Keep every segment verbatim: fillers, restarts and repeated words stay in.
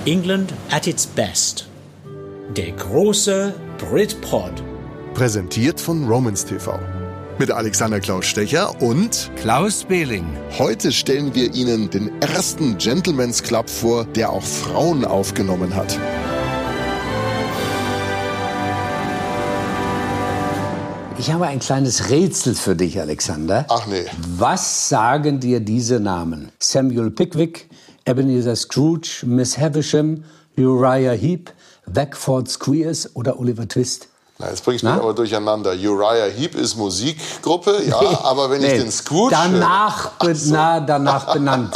England at its best. Der große Britpod. Präsentiert von Romans T V. Mit Alexander Klaus Stecher und Klaus Behling. Heute stellen wir Ihnen den ersten Gentleman's Club vor, der auch Frauen aufgenommen hat. Ich habe ein kleines Rätsel für dich, Alexander. Ach nee. Was sagen dir diese Namen? Samuel Pickwick, Ebenezer Scrooge, Miss Havisham, Uriah Heep, Wackford Squeers oder Oliver Twist? Na, jetzt bringst du mich aber durcheinander. Uriah Heep ist Musikgruppe, ja, Nee, aber wenn ich nee. den Scrooge... Danach, be- so. na, danach benannt.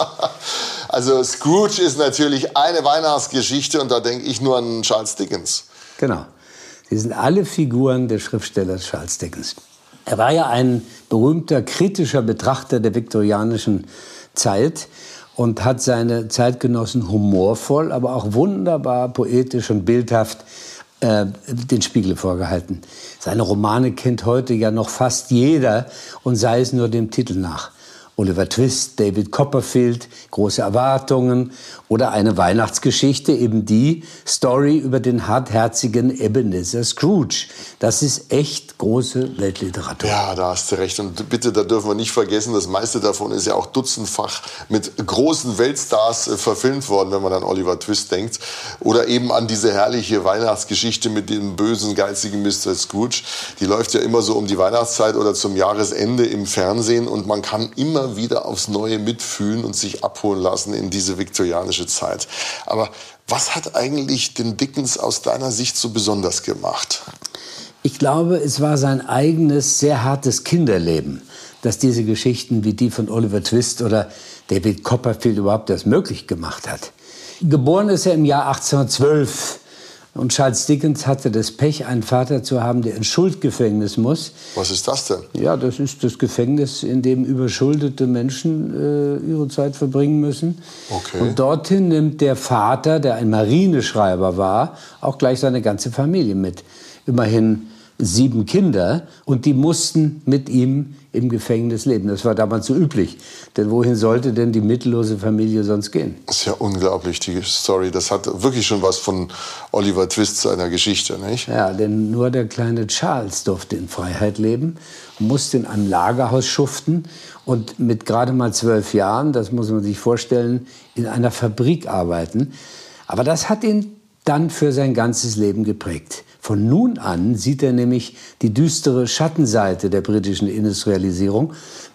Also Scrooge ist natürlich eine Weihnachtsgeschichte und da denke ich nur an Charles Dickens. Genau. Sie sind alle Figuren des Schriftstellers Charles Dickens. Er war ja ein berühmter kritischer Betrachter der viktorianischen Zeit und hat seine Zeitgenossen humorvoll, aber auch wunderbar poetisch und bildhaft äh, den Spiegel vorgehalten. Seine Romane kennt heute ja noch fast jeder und sei es nur dem Titel nach. Oliver Twist, David Copperfield, Große Erwartungen oder eine Weihnachtsgeschichte, eben die Story über den hartherzigen Ebenezer Scrooge. Das ist echt große Weltliteratur. Ja, da hast du recht. Und bitte, da dürfen wir nicht vergessen, das meiste davon ist ja auch dutzendfach mit großen Weltstars äh, verfilmt worden, wenn man an Oliver Twist denkt. Oder eben an diese herrliche Weihnachtsgeschichte mit dem bösen, geizigen Mister Scrooge. Die läuft ja immer so um die Weihnachtszeit oder zum Jahresende im Fernsehen und man kann immer wieder aufs Neue mitfühlen und sich abholen lassen in diese viktorianische Zeit. Aber was hat eigentlich den Dickens aus deiner Sicht so besonders gemacht? Ich glaube, es war sein eigenes, sehr hartes Kinderleben, das diese Geschichten wie die von Oliver Twist oder David Copperfield überhaupt erst möglich gemacht hat. Geboren ist er im Jahr achtzehnhundertzwölf. Und Charles Dickens hatte das Pech, einen Vater zu haben, der ins Schuldgefängnis muss. Was ist das denn? Ja, das ist das Gefängnis, in dem überschuldete Menschen äh, ihre Zeit verbringen müssen. Okay. Und dorthin nimmt der Vater, der ein Marineschreiber war, auch gleich seine ganze Familie mit. Immerhin sieben Kinder und die mussten mit ihm im Gefängnis leben. Das war damals so üblich. Denn wohin sollte denn die mittellose Familie sonst gehen? Das ist ja unglaublich, die Story. Das hat wirklich schon was von Oliver Twist seiner Geschichte, nicht? Ja, denn nur der kleine Charles durfte in Freiheit leben, musste in einem Lagerhaus schuften und mit gerade mal zwölf Jahren, das muss man sich vorstellen, in einer Fabrik arbeiten. Aber das hat ihn dann für sein ganzes Leben geprägt. Von nun an sieht er nämlich die düstere Schattenseite der britischen Industrialisierung,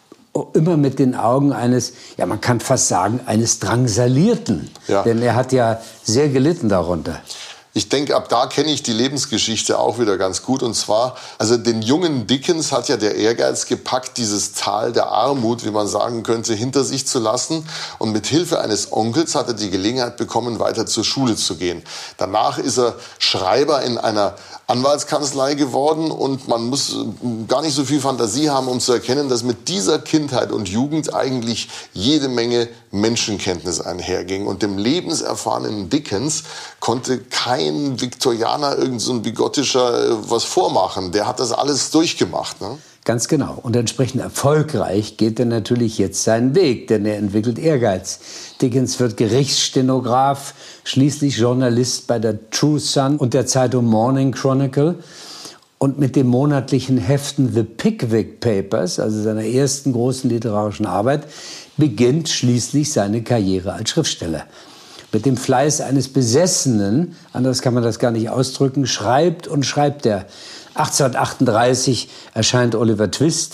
immer mit den Augen eines, ja man kann fast sagen, eines Drangsalierten. Ja. Denn er hat ja sehr gelitten darunter. Ich denke, ab da kenne ich die Lebensgeschichte auch wieder ganz gut. Und zwar, also den jungen Dickens hat ja der Ehrgeiz gepackt, dieses Tal der Armut, wie man sagen könnte, hinter sich zu lassen. Und mit Hilfe eines Onkels hat er die Gelegenheit bekommen, weiter zur Schule zu gehen. Danach ist er Schreiber in einer Anwaltskanzlei geworden. Und man muss gar nicht so viel Fantasie haben, um zu erkennen, dass mit dieser Kindheit und Jugend eigentlich jede Menge Menschenkenntnis einherging. Und dem lebenserfahrenen Dickens konnte kein Viktorianer, irgend so ein bigottischer, was vormachen. Der hat das alles durchgemacht, ne? Ganz genau. Und entsprechend erfolgreich geht er natürlich jetzt seinen Weg, denn er entwickelt Ehrgeiz. Dickens wird Gerichtsstenograf, schließlich Journalist bei der True Sun und der Zeitung Morning Chronicle. Und mit den monatlichen Heften The Pickwick Papers, also seiner ersten großen literarischen Arbeit, beginnt schließlich seine Karriere als Schriftsteller. Mit dem Fleiß eines Besessenen, anders kann man das gar nicht ausdrücken, schreibt und schreibt er. achtzehnhundertachtunddreißig erscheint Oliver Twist,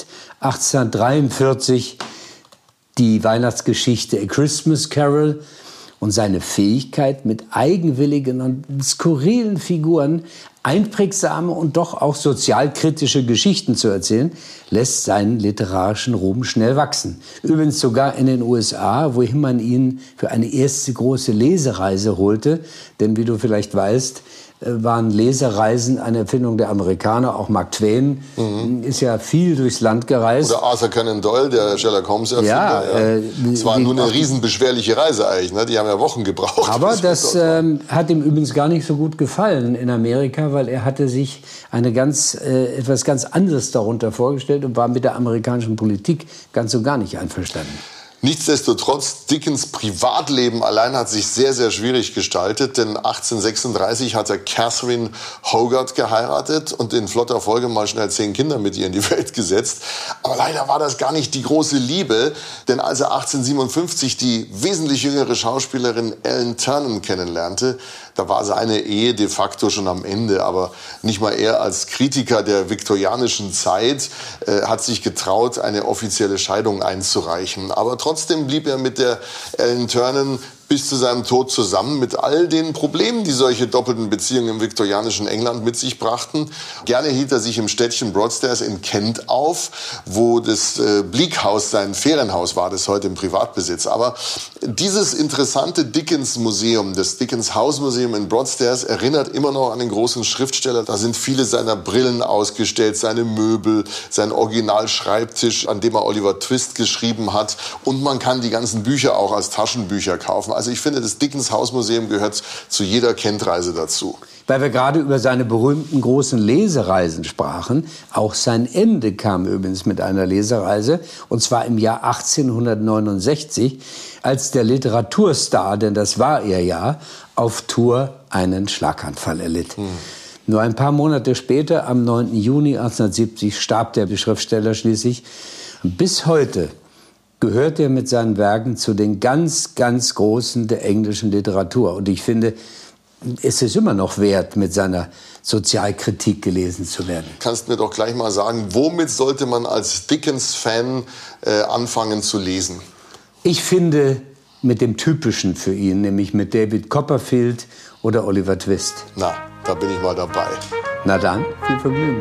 achtzehnhundertdreiundvierzig die Weihnachtsgeschichte A Christmas Carol. Und seine Fähigkeit, mit eigenwilligen und skurrilen Figuren einprägsame und doch auch sozialkritische Geschichten zu erzählen, lässt seinen literarischen Ruhm schnell wachsen. Übrigens sogar in den U S A, wohin man ihn für eine erste große Lesereise holte. Denn wie du vielleicht weißt, waren Lesereisen eine Erfindung der Amerikaner. Auch Mark Twain mhm. ist ja viel durchs Land gereist. Oder Arthur Conan Doyle, der Sherlock Holmes Erfinder. Ja, ja. Äh, es war nur eine riesenbeschwerliche Reise eigentlich. Ne? Die haben ja Wochen gebraucht. Aber das ähm, hat ihm übrigens gar nicht so gut gefallen in Amerika, weil er hatte sich eine ganz, äh, etwas ganz anderes darunter vorgestellt und war mit der amerikanischen Politik ganz und gar nicht einverstanden. Nichtsdestotrotz, Dickens' Privatleben allein hat sich sehr, sehr schwierig gestaltet, denn achtzehnhundertsechsunddreißig hat er Catherine Hogarth geheiratet und in flotter Folge mal schnell zehn Kinder mit ihr in die Welt gesetzt. Aber leider war das gar nicht die große Liebe, denn als er achtzehnhundertsiebenundfünfzig die wesentlich jüngere Schauspielerin Ellen Ternan kennenlernte, da war seine Ehe de facto schon am Ende, aber nicht mal er als Kritiker der viktorianischen Zeit äh, hat sich getraut, eine offizielle Scheidung einzureichen. Aber trotzdem blieb er mit der Ellen Ternan bis zu seinem Tod zusammen, mit all den Problemen, die solche doppelten Beziehungen im viktorianischen England mit sich brachten. Gerne hielt er sich im Städtchen Broadstairs in Kent auf, wo das äh, Bleak House sein Ferienhaus war, das heute im Privatbesitz. Aber dieses interessante Dickens-Museum, das Dickens-Haus-Museum in Broadstairs, erinnert immer noch an den großen Schriftsteller. Da sind viele seiner Brillen ausgestellt, seine Möbel, sein Originalschreibtisch, an dem er Oliver Twist geschrieben hat. Und man kann die ganzen Bücher auch als Taschenbücher kaufen. Also ich finde, das Dickens Hausmuseum gehört zu jeder Kent-Reise dazu. Weil wir gerade über seine berühmten großen Lesereisen sprachen. Auch sein Ende kam übrigens mit einer Lesereise. Und zwar im Jahr achtzehnhundertneunundsechzig, als der Literaturstar, denn das war er ja, auf Tour einen Schlaganfall erlitt. Hm. Nur ein paar Monate später, am neunten Juni achtzehnhundertsiebzig, starb der Schriftsteller schließlich. Und bis heute gehört er mit seinen Werken zu den ganz, ganz Großen der englischen Literatur. Und ich finde, es ist immer noch wert, mit seiner Sozialkritik gelesen zu werden. Kannst mir doch gleich mal sagen, womit sollte man als Dickens-Fan äh, anfangen zu lesen? Ich finde, mit dem Typischen für ihn, nämlich mit David Copperfield oder Oliver Twist. Na, da bin ich mal dabei. Na dann, viel Vergnügen.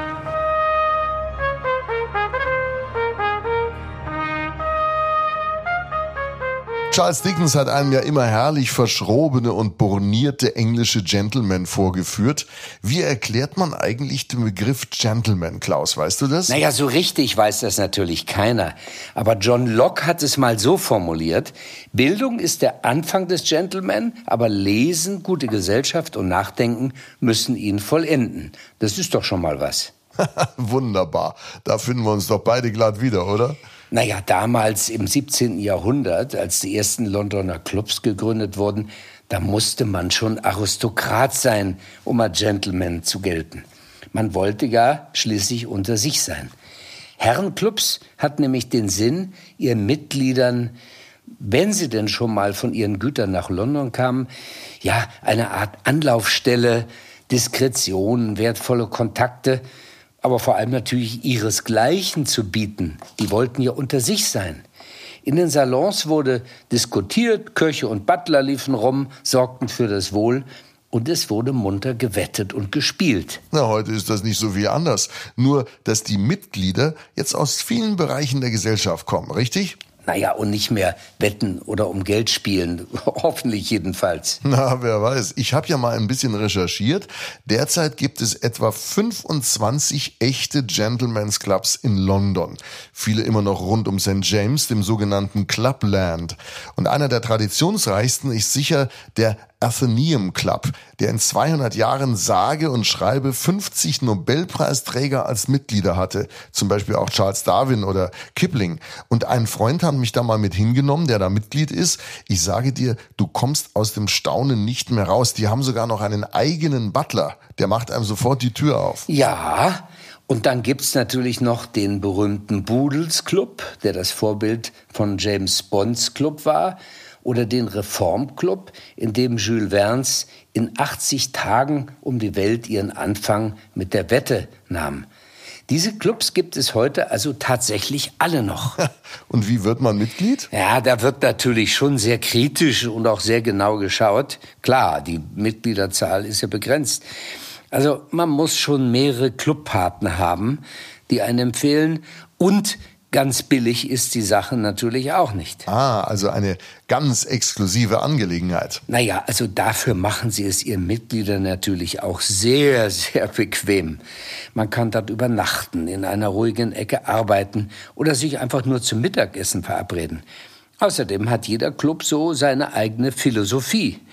Charles Dickens hat einem ja immer herrlich verschrobene und bornierte englische Gentlemen vorgeführt. Wie erklärt man eigentlich den Begriff Gentleman, Klaus? Weißt du das? Naja, so richtig weiß das natürlich keiner. Aber John Locke hat es mal so formuliert: Bildung ist der Anfang des Gentleman, aber Lesen, gute Gesellschaft und Nachdenken müssen ihn vollenden. Das ist doch schon mal was. Wunderbar. Da finden wir uns doch beide glatt wieder, oder? Naja, damals im siebzehnten Jahrhundert, als die ersten Londoner Clubs gegründet wurden, da musste man schon Aristokrat sein, um als Gentleman zu gelten. Man wollte ja schließlich unter sich sein. Herrenclubs hat nämlich den Sinn, ihren Mitgliedern, wenn sie denn schon mal von ihren Gütern nach London kamen, ja, eine Art Anlaufstelle, Diskretion, wertvolle Kontakte, aber vor allem natürlich ihresgleichen zu bieten. Die wollten ja unter sich sein. In den Salons wurde diskutiert, Köche und Butler liefen rum, sorgten für das Wohl und es wurde munter gewettet und gespielt. Na, heute ist das nicht so wie anders. Nur, dass die Mitglieder jetzt aus vielen Bereichen der Gesellschaft kommen, richtig? Naja, und nicht mehr wetten oder um Geld spielen. Hoffentlich jedenfalls. Na, wer weiß. Ich habe ja mal ein bisschen recherchiert. Derzeit gibt es etwa fünfundzwanzig echte Gentlemen's Clubs in London. Viele immer noch rund um Sankt James, dem sogenannten Clubland. Und einer der traditionsreichsten ist sicher der Athenaeum Club, der in zweihundert Jahren sage und schreibe fünfzig Nobelpreisträger als Mitglieder hatte. Zum Beispiel auch Charles Darwin oder Kipling. Und ein Freund hat mich da mal mit hingenommen, der da Mitglied ist. Ich sage dir, du kommst aus dem Staunen nicht mehr raus. Die haben sogar noch einen eigenen Butler. Der macht einem sofort die Tür auf. Ja, und dann gibt's natürlich noch den berühmten Boodles Club, der das Vorbild von James Bonds Club war. Oder den Reformclub, in dem Jules Verne's in achtzig Tagen um die Welt ihren Anfang mit der Wette nahm. Diese Clubs gibt es heute also tatsächlich alle noch. Und wie wird man Mitglied? Ja, da wird natürlich schon sehr kritisch und auch sehr genau geschaut. Klar, die Mitgliederzahl ist ja begrenzt. Also man muss schon mehrere Clubpartner haben, die einen empfehlen, und ganz billig ist die Sache natürlich auch nicht. Ah, also eine ganz exklusive Angelegenheit. Naja, also dafür machen sie es ihren Mitgliedern natürlich auch sehr, sehr bequem. Man kann dort übernachten, in einer ruhigen Ecke arbeiten oder sich einfach nur zum Mittagessen verabreden. Außerdem hat jeder Club so seine eigene Philosophie.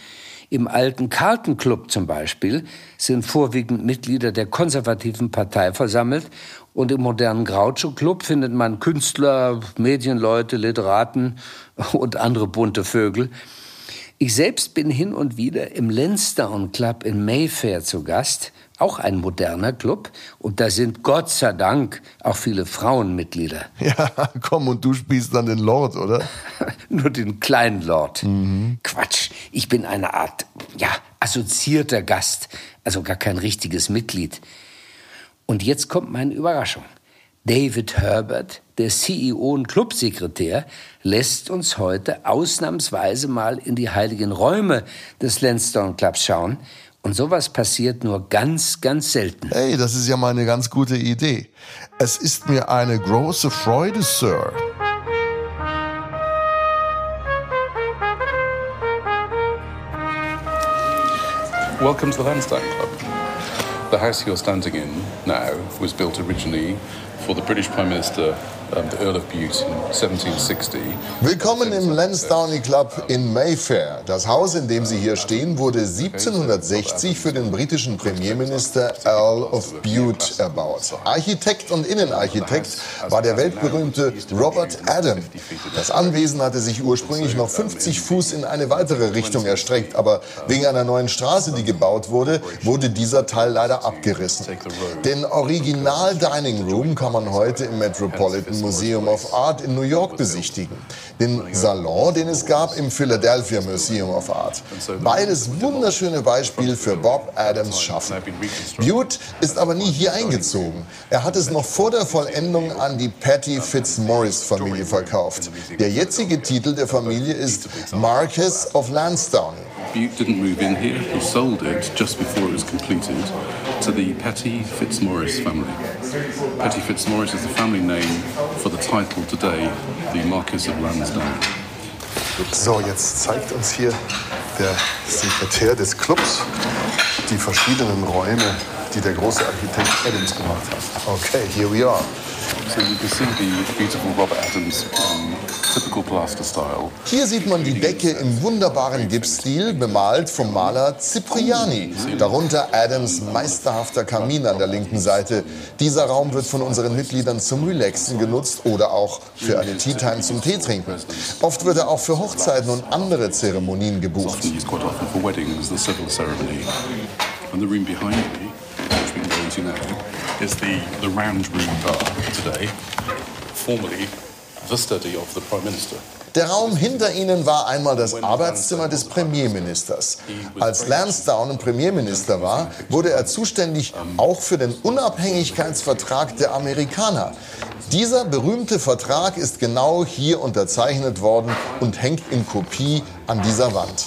Im alten Carlton Club zum Beispiel sind vorwiegend Mitglieder der konservativen Partei versammelt. Und im modernen Groucho Club findet man Künstler, Medienleute, Literaten und andere bunte Vögel. Ich selbst bin hin und wieder im Lansdowne Club in Mayfair zu Gast, auch ein moderner Club. Und da sind Gott sei Dank auch viele Frauenmitglieder. Ja, komm, und du spielst dann den Lord, oder? Nur den kleinen Lord. Mhm. Quatsch, ich bin eine Art, ja, assoziierter Gast, also gar kein richtiges Mitglied. Und jetzt kommt meine Überraschung. David Herbert, der C E O und Clubsekretär, lässt uns heute ausnahmsweise mal in die heiligen Räume des Lansdowne Clubs schauen. Und sowas passiert nur ganz, ganz selten. Hey, das ist ja mal eine ganz gute Idee. Es ist mir eine große Freude, Sir. Welcome to the Lansdowne Club. The house you're standing in now was built originally for the British Prime Minister, um, the Earl of Bute, in seventeen sixty. Willkommen im Lansdowne Club in Mayfair. Das Haus, in dem Sie hier stehen, wurde siebzehnhundertsechzig für den britischen Premierminister Earl of Bute erbaut. Architekt und Innenarchitekt war der weltberühmte Robert Adam. Das Anwesen hatte sich ursprünglich noch fünfzig Fuß in eine weitere Richtung erstreckt, aber wegen einer neuen Straße, die gebaut wurde, wurde dieser Teil leider abgerissen. Den Original Dining Room kann man heute im Metropolitan Museum of Art in New York besichtigen. Den Salon, den es gab im Philadelphia Museum of Art. Beides wunderschöne Beispiele für Bob Adams' Schaffen. Bute ist aber nie hier eingezogen. Er hat es noch vor der Vollendung an die Patty Fitzmaurice-Familie verkauft. Der jetzige Titel der Familie ist Marquess of Lansdowne. Bute didn't move in here. He sold it just before it was completed to the Patty Fitzmaurice family. Patty Fitzmaurice is the family name for the title today, the Marquess of Lansdowne. So, jetzt zeigt uns hier der Sekretär des Clubs die verschiedenen Räume, die der große Architekt Adams gemacht hat. Okay, here we are. So you can see the beautiful Robert Adams um, typical plaster style. Hier sieht man die Decke im wunderbaren Gipsstil, bemalt vom Maler Cipriani. Darunter Adams' meisterhafter Kamin an der linken Seite. Dieser Raum wird von unseren Mitgliedern zum Relaxen genutzt oder auch für eine Tea Time zum Tee trinken. Oft wird er auch für Hochzeiten und andere Zeremonien gebucht. Is the, the round room bar today, formerly the study of the Prime Minister. Der Raum hinter Ihnen war einmal das Arbeitszimmer des Premierministers. Als Lansdowne Premierminister war, wurde er zuständig auch für den Unabhängigkeitsvertrag der Amerikaner. Dieser berühmte Vertrag ist genau hier unterzeichnet worden und hängt in Kopie an dieser Wand.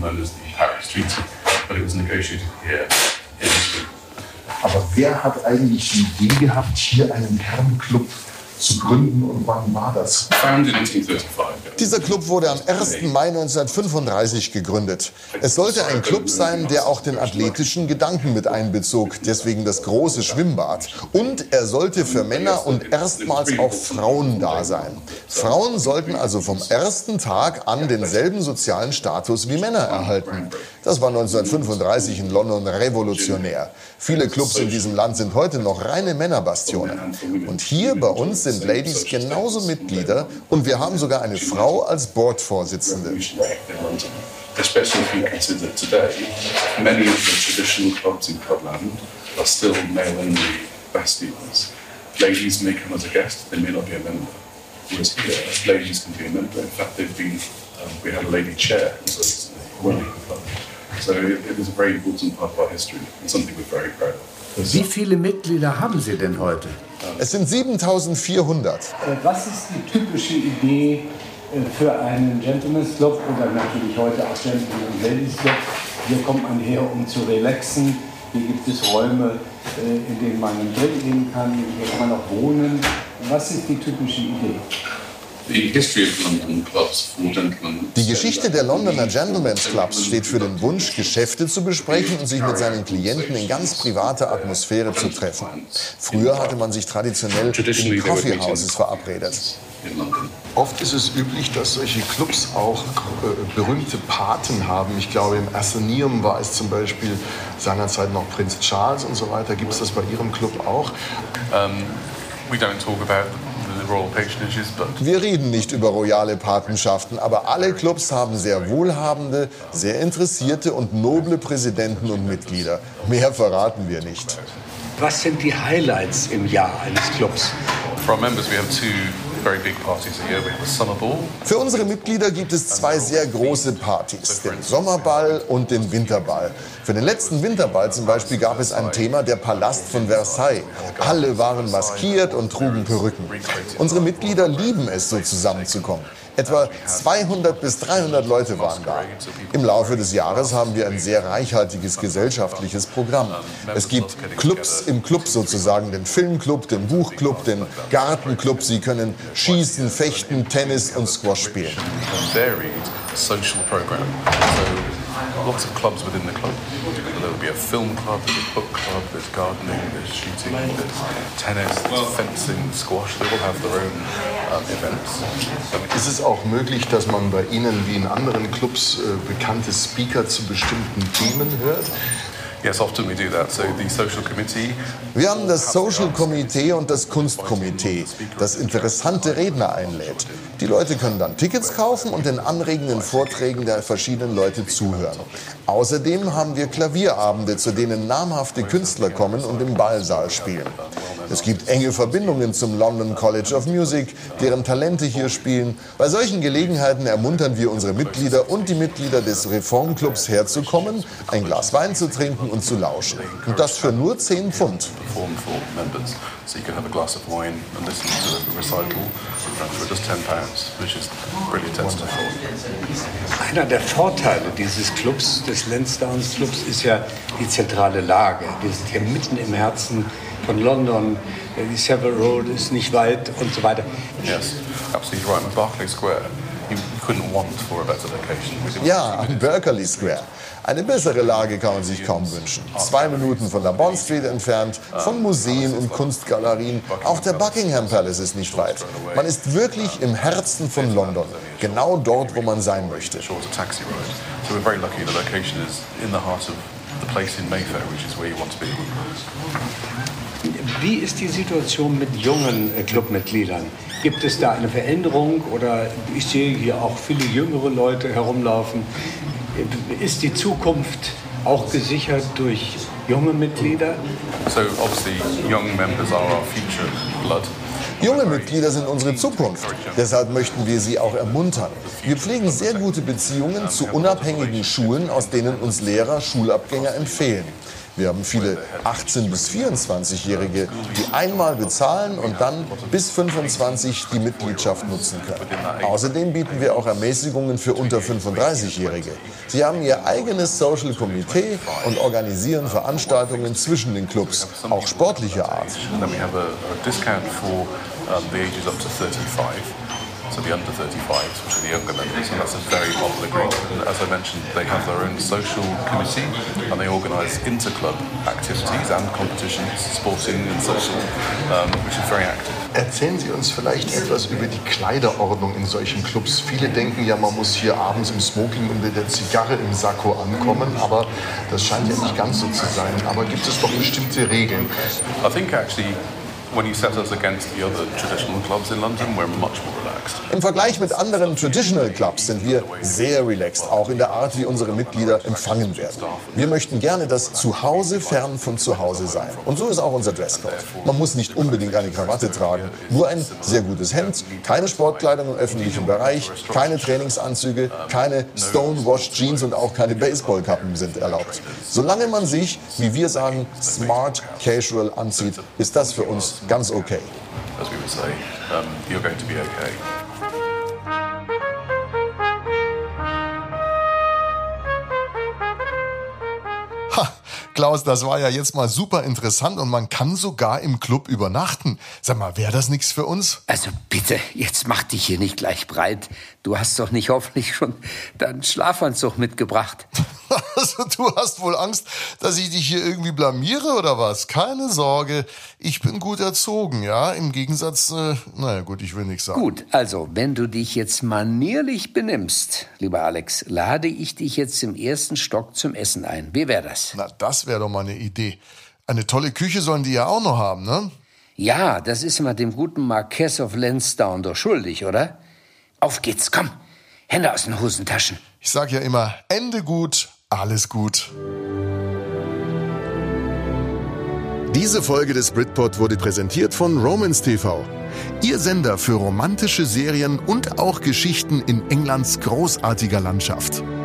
Aber wer hat eigentlich die Idee gehabt, hier einen Herrenclub zu gründen und wann war das? Dieser Club wurde am ersten Mai neunzehnhundertfünfunddreißig gegründet. Es sollte ein Club sein, der auch den athletischen Gedanken mit einbezog, deswegen das große Schwimmbad. Und er sollte für Männer und erstmals auch Frauen da sein. Frauen sollten also vom ersten Tag an denselben sozialen Status wie Männer erhalten. Das war neunzehnhundertfünfunddreißig in London revolutionär. Viele Clubs in diesem Land sind heute noch reine Männerbastionen. Und hier bei uns sind Ladies genauso Mitglieder und wir haben sogar eine Frau als Boardvorsitzende. Especially if you consider today, many of the traditional clubs in Clubland are still male-only bastions. Ladies may come as a guest, they may not be a member. Whereas here, ladies can be a member. In fact, they've been, um, we had a lady chair running the club. So it, it is a very important part of our history and something we're very proud of. Wie viele Mitglieder haben Sie denn heute? Es sind siebentausendvierhundert. Was ist die typische Idee für einen Gentleman's Club oder natürlich heute auch Gentleman und Ladies Club? Hier kommt man her, um zu relaxen. Hier gibt es Räume, in denen man einen Grill gehen kann. Hier kann man auch wohnen. Was ist die typische Idee? Die Geschichte der Londoner Gentlemen's Clubs steht für den Wunsch, Geschäfte zu besprechen und sich mit seinen Klienten in ganz privater Atmosphäre zu treffen. Früher hatte man sich traditionell in Coffeehouses verabredet. in London. Oft ist es üblich, dass solche Clubs auch äh, berühmte Paten haben. Ich glaube, im Athenaeum war es zum Beispiel seinerzeit noch Prinz Charles und so weiter. Gibt es das bei Ihrem Club auch? Um, we don't talk about the royal patronages, but Wir reden nicht über royale Patenschaften, aber alle Clubs haben sehr wohlhabende, sehr interessierte und noble Präsidenten und Mitglieder. Mehr verraten wir nicht. Was sind die Highlights im Jahr eines Clubs? for our members we have two very big parties a year. We have a summer ball. Für unsere Mitglieder gibt es zwei sehr große Partys, den Sommerball und den Winterball. Für den letzten Winterball zum Beispiel gab es ein Thema, der Palast von Versailles. Alle waren maskiert und trugen Perücken. Unsere Mitglieder lieben es, so zusammenzukommen. Etwa zweihundert bis dreihundert Leute waren da. Im Laufe des Jahres haben wir ein sehr reichhaltiges gesellschaftliches Programm. Es gibt Clubs im Club sozusagen, den Filmclub, den Buchclub, den Gartenclub. Sie können schießen, fechten, Tennis und Squash spielen. Social program. So lots of clubs within the club. There will be a film club, there's a book club, there's gardening, there's shooting, there's tennis, there's fencing, squash. They all have their own um, events. Ist es auch möglich, dass man bei Ihnen wie in anderen Clubs äh, bekannte Speaker zu bestimmten Themen hört? Yes, often we do that. So the social committee. Wir haben das Social Komitee und das Kunstkomitee, das interessante Redner einlädt. Die Leute können dann Tickets kaufen und den anregenden Vorträgen der verschiedenen Leute zuhören. Außerdem haben wir Klavierabende, zu denen namhafte Künstler kommen und im Ballsaal spielen. Es gibt enge Verbindungen zum London College of Music, deren Talente hier spielen. Bei solchen Gelegenheiten ermuntern wir unsere Mitglieder und die Mitglieder des Reformclubs herzukommen, ein Glas Wein zu trinken und zu lauschen. Und das für nur zehn Pfund. Einer der Vorteile dieses Clubs, des Lansdowne Clubs, ist ja die zentrale Lage. Wir sind hier mitten im Herzen von London. Die Savile Road ist nicht weit und so weiter. Yes, absolutely right. And Berkeley Square, you couldn't want for a better location. Ja, am Berkeley Square. Eine bessere Lage kann man sich kaum wünschen. Zwei Minuten von der Bond Street entfernt, von Museen und Kunstgalerien. Auch der Buckingham Palace ist nicht weit. Man ist wirklich im Herzen von London. Genau dort, wo man sein möchte. Wie ist die Situation mit jungen Clubmitgliedern? Gibt es da eine Veränderung oder ich sehe hier auch viele jüngere Leute herumlaufen? Ist die Zukunft auch gesichert durch junge Mitglieder? So obviously young members are our future blood. Junge Mitglieder sind unsere Zukunft. Deshalb möchten wir sie auch ermuntern. Wir pflegen sehr gute Beziehungen zu unabhängigen Schulen, aus denen uns Lehrer Schulabgänger empfehlen. Wir haben viele achtzehn- bis vierundzwanzigjährige, die einmal bezahlen und dann bis fünfundzwanzig die Mitgliedschaft nutzen können. Außerdem bieten wir auch Ermäßigungen für unter fünfunddreißigjährige. Sie haben ihr eigenes Social Komitee und organisieren Veranstaltungen zwischen den Clubs, auch sportlicher Art. So the under thirty-fives, which are the younger members, and that's a very popular group. And as I mentioned, they have their own social committee, and they organise inter-club activities and competitions, sporting and social, um, which is very active. Erzählen Sie uns vielleicht etwas über die Kleiderordnung in solchen Clubs. Viele denken ja, man muss hier abends im Smoking und mit der Zigarre im Sakko ankommen, aber das scheint ja nicht ganz so zu sein. Aber gibt es doch bestimmte Regeln? I think actually, when you set us against the other traditional clubs in London, we're much more relaxed. Im Vergleich mit anderen Traditional Clubs sind wir sehr relaxed, auch in der Art, wie unsere Mitglieder empfangen werden. Wir möchten gerne das Zuhause fern von Zuhause sein. Und so ist auch unser Dresscode. Man muss nicht unbedingt eine Krawatte tragen, nur ein sehr gutes Hemd, keine Sportkleidung im öffentlichen Bereich, keine Trainingsanzüge, keine Stonewashed Jeans und auch keine Baseballkappen sind erlaubt. Solange man sich, wie wir sagen, smart casual anzieht, ist das für uns ganz okay. As we would say, um, you're going to be okay. Ha, Klaus, das war ja jetzt mal super interessant und man kann sogar im Club übernachten. Sag mal, wäre das nichts für uns? Also bitte, jetzt mach dich hier nicht gleich breit. Du hast doch nicht hoffentlich schon deinen Schlafanzug mitgebracht. Also du hast wohl Angst, dass ich dich hier irgendwie blamiere oder was? Keine Sorge, ich bin gut erzogen, ja? Im Gegensatz, äh, naja gut, ich will nichts sagen. Gut, also, wenn du dich jetzt manierlich benimmst, lieber Alex, lade ich dich jetzt im ersten Stock zum Essen ein. Wie wäre das? Na, das wäre doch mal eine Idee. Eine tolle Küche sollen die ja auch noch haben, ne? Ja, das ist man dem guten Marquess of Lansdowne doch schuldig, oder? Auf geht's, komm, Hände aus den Hosentaschen. Ich sag ja immer, Ende gut, alles gut. Diese Folge des Britpod wurde präsentiert von Romance T V. Ihr Sender für romantische Serien und auch Geschichten in Englands großartiger Landschaft.